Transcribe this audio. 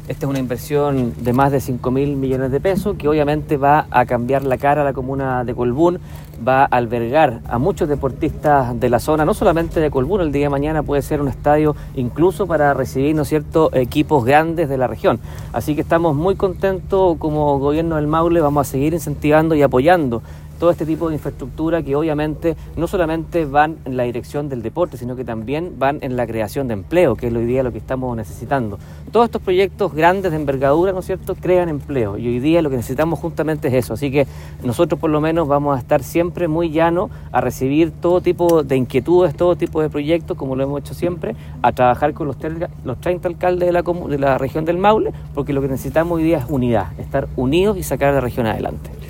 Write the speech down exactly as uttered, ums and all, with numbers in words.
Esta es una inversión de más de cinco mil millones de pesos que obviamente va a cambiar la cara a la comuna de Colbún, va a albergar a muchos deportistas de la zona, no solamente de Colbún. El día de mañana puede ser un estadio incluso para recibir, ¿no es cierto?, equipos grandes de la región. Así que estamos muy contentos como gobierno del Maule, vamos a seguir incentivando y apoyando todo este tipo de infraestructura que obviamente no solamente van en la dirección del deporte, sino que también van en la creación de empleo, que es hoy día lo que estamos necesitando. Todos estos proyectos grandes de envergadura, ¿no es cierto?, crean empleo y hoy día lo que necesitamos justamente es eso. Así que nosotros por lo menos vamos a estar siempre muy llanos a recibir todo tipo de inquietudes, todo tipo de proyectos, como lo hemos hecho siempre, a trabajar con los, los treinta alcaldes de la, de la región del Maule, porque lo que necesitamos hoy día es unidad, estar unidos y sacar a la región adelante.